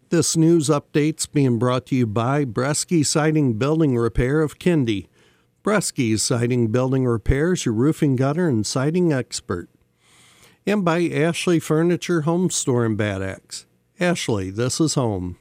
This news update's being brought to you by Bresky Siding Building Repair of Kindy. Bresky Siding Building Repair is your roofing, gutter, and siding expert. And by Ashley Furniture Home Store in Bad Axe. Ashley, this is home.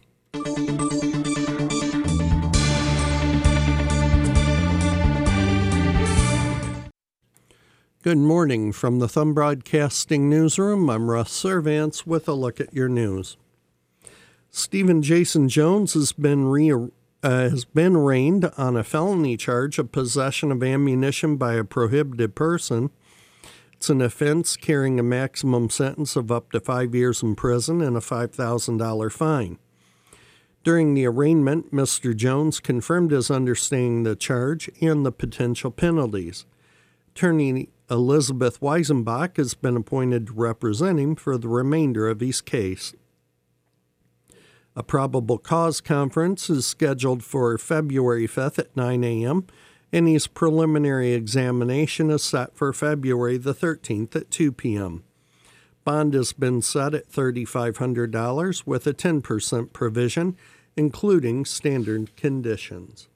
Good morning from the Thumb Broadcasting Newsroom. I'm Russ Servants with a look at your news. Stephen Jason Jones has been arraigned on a felony charge of possession of ammunition by a prohibited person. It's an offense carrying a maximum sentence of up to 5 years in prison and a $5,000 fine. During the arraignment, Mr. Jones confirmed his understanding of the charge and the potential penalties. Attorney Elizabeth Weisenbach has been appointed to represent him for the remainder of his case. A probable cause conference is scheduled for February 5th at 9 a.m., and his preliminary examination is set for February the 13th at 2 p.m. Bond has been set at $3,500 with a 10% provision, including standard conditions.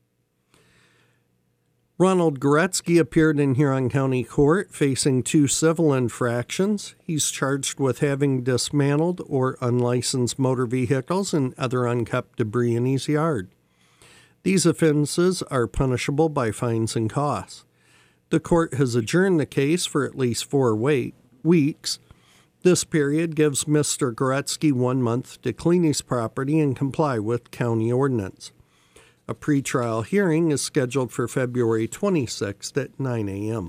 Ronald Goretzky appeared in Huron County Court facing 2 civil infractions. He's charged with having dismantled or unlicensed motor vehicles and other unkept debris in his yard. These offenses are punishable by fines and costs. The court has adjourned the case for at least 4 weeks. This period gives Mr. Goretzky 1 month to clean his property and comply with county ordinance. A pretrial hearing is scheduled for February 26th at 9 a.m.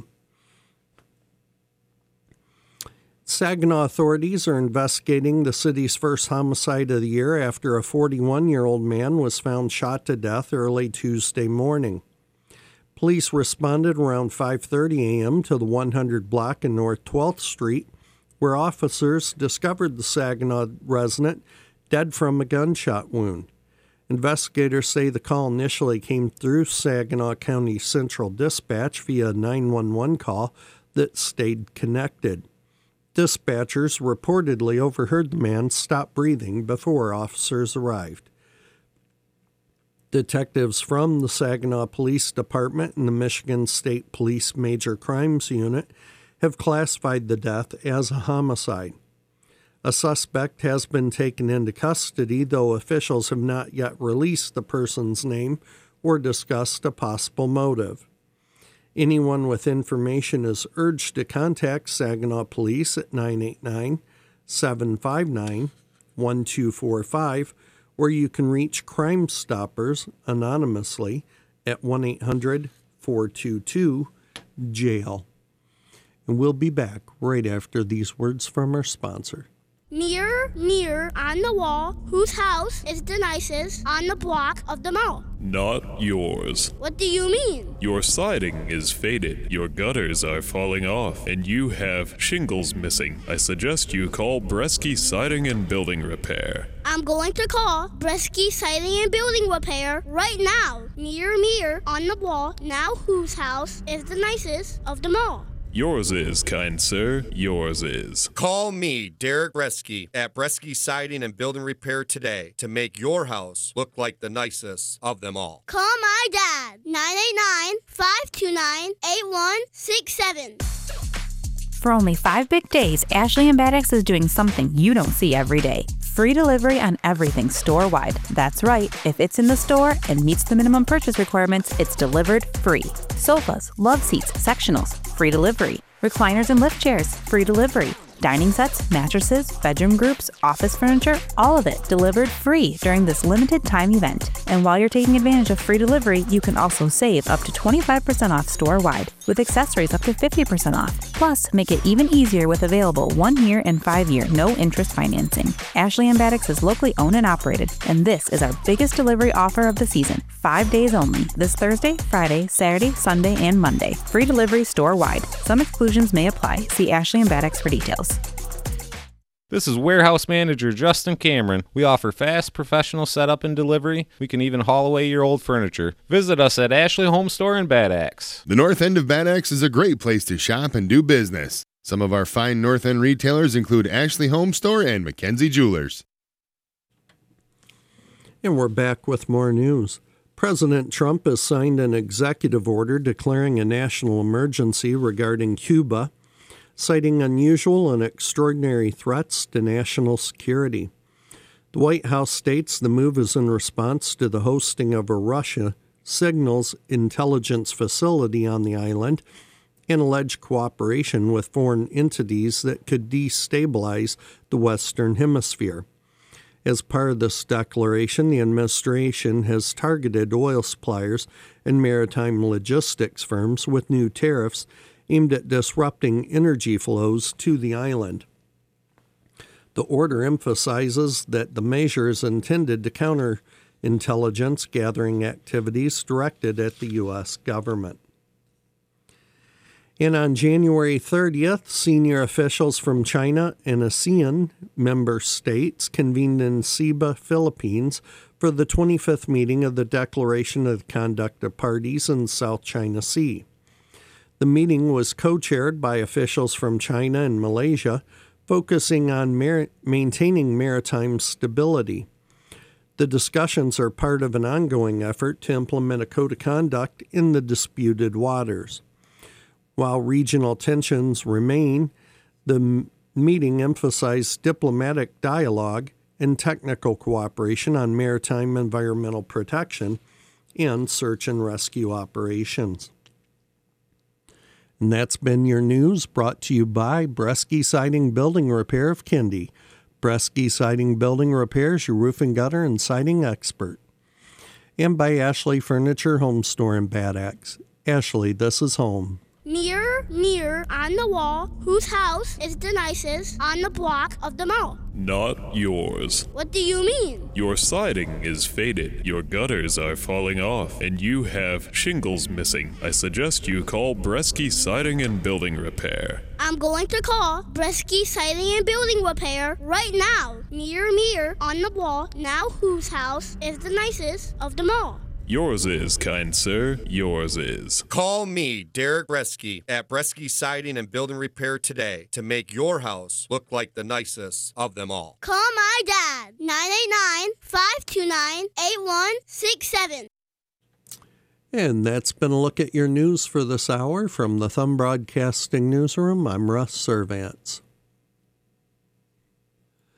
Saginaw authorities are investigating the city's first homicide of the year after a 41-year-old man was found shot to death early Tuesday morning. Police responded around 5:30 a.m. to the 100 block in North 12th Street, where officers discovered the Saginaw resident dead from a gunshot wound. Investigators say the call initially came through Saginaw County Central Dispatch via a 911 call that stayed connected. Dispatchers reportedly overheard the man stop breathing before officers arrived. Detectives from the Saginaw Police Department and the Michigan State Police Major Crimes Unit have classified the death as a homicide. A suspect has been taken into custody, though officials have not yet released the person's name or discussed a possible motive. Anyone with information is urged to contact Saginaw Police at 989-759-1245, or you can reach Crime Stoppers anonymously at 1-800-422-JAIL. And we'll be back right after these words from our sponsor. Mirror, mirror on the wall, whose house is the nicest on the block of them all? Not yours. What do you mean? Your siding is faded, your gutters are falling off, and you have shingles missing. I suggest you call Bresky Siding and Building Repair. I'm going to call Bresky Siding and Building Repair right now. Mirror, mirror on the wall, now whose house is the nicest of them all? Yours is, kind sir, yours is. Call me, Derek Bresky, at Bresky Siding and Building Repair today to make your house look like the nicest of them all. Call my dad, 989-529-8167. For only 5 big days, Ashley and Bad Axe is doing something you don't see every day. Free delivery on everything store-wide. That's right, if it's in the store and meets the minimum purchase requirements, it's delivered free. Sofas, love seats, sectionals, free delivery. Recliners and lift chairs, free delivery. Dining sets, mattresses, bedroom groups, office furniture, all of it delivered free during this limited time event. And while you're taking advantage of free delivery, you can also save up to 25% off store-wide, with accessories up to 50% off. Plus, make it even easier with available 1-year and 5-year no-interest financing. Ashley & Bad Axe is locally owned and operated, and this is our biggest delivery offer of the season. 5 days only, this Thursday, Friday, Saturday, Sunday, and Monday. Free delivery store-wide. Some exclusions may apply. See Ashley & Bad Axe for details. This is Warehouse Manager Justin Cameron. We offer fast, professional setup and delivery. We can even haul away your old furniture. Visit us at Ashley Home Store in Bad Axe. The North End of Bad Axe is a great place to shop and do business. Some of our fine North End retailers include Ashley Home Store and Mackenzie Jewelers. And we're back with more news. President Trump has signed an executive order declaring a national emergency regarding Cuba, citing unusual and extraordinary threats to national security. The White House states the move is in response to the hosting of a Russia signals intelligence facility on the island and alleged cooperation with foreign entities that could destabilize the Western Hemisphere. As part of this declaration, the administration has targeted oil suppliers and maritime logistics firms with new tariffs aimed at disrupting energy flows to the island. The order emphasizes that the measure is intended to counter intelligence gathering activities directed at the U.S. government. And on January 30th, senior officials from China and ASEAN member states convened in Cebu, Philippines, for the 25th meeting of the Declaration of the Conduct of Parties in the South China Sea. The meeting was co-chaired by officials from China and Malaysia, focusing on maintaining maritime stability. The discussions are part of an ongoing effort to implement a code of conduct in the disputed waters. While regional tensions remain, the meeting emphasized diplomatic dialogue and technical cooperation on maritime environmental protection and search and rescue operations. And that's been your news, brought to you by Bresky Siding Building Repair of Kindy. Bresky Siding Building Repairs, your roof and gutter and siding expert. And by Ashley Furniture Home Store in Bad Axe. Ashley, this is home. Mirror, mirror on the wall, whose house is the nicest on the block of them all? Not yours. What do you mean? Your siding is faded, your gutters are falling off, and you have shingles missing. I suggest you call Bresky Siding and Building Repair. I'm going to call Bresky Siding and Building Repair right now. Mirror, mirror on the wall, now whose house is the nicest of them all? Yours is, kind sir, yours is. Call me, Derek Bresky, at Bresky Siding and Building Repair today to make your house look like the nicest of them all. Call my dad, 989-529-8167. And that's been a look at your news for this hour from the Thumb Broadcasting Newsroom. I'm Russ Servants.